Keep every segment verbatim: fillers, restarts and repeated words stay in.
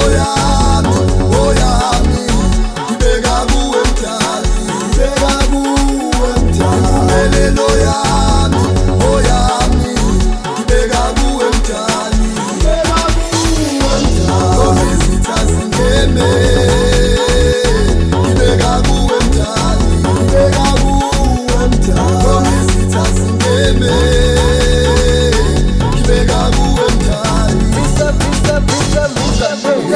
yami, oh yami, ngibeka kuwe mdali, ngibeka kuwe mdali. Impumelelo yami, oh yami, ngibeka kuwe mdali, ngibeka kuwe mdali. Zonke izitha zingeme, ngibeka kuwe mdali, ngibeka kuwe mdali. Zonke izitha zingeme, ngibeka kuwe mdali. Mr. Mr. Mr. Mr.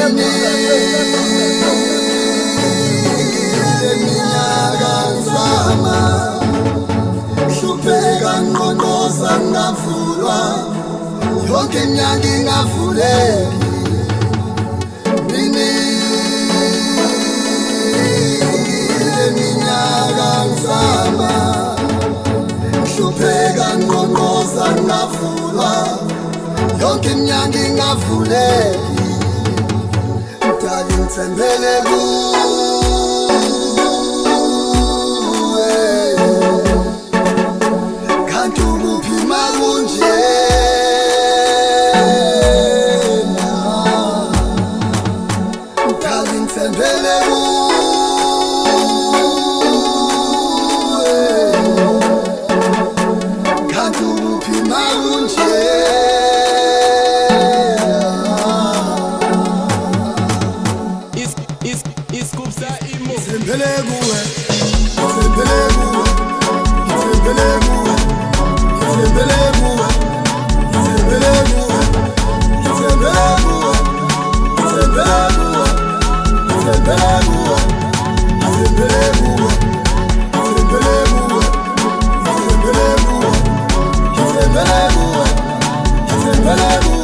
Iminyaka ngizama, hlupheka ngqongqoza ngavulwa, yonke inyanga ingavuleki. Iminyaka ngizama, hlupheka ngqongqoza ngavulwa, yonke inyanga ingavuleki. Mdali ngithembele kuwe, kanti ukuphi makunjena. Mdali ngithembele kuwe, kanti ukuphi makunjena. Ngithembele kuwe, ngithembele kuwe, ngithembele kuwe, ngithembele kuwe, ngithembele kuwe, ngithembele kuwe, ngithembele kuwe, ngithembele kuwe, ngithembele kuwe, ngithembele kuwe, ngithembele kuwe, ngithembele kuwe, ngithembele kuwe.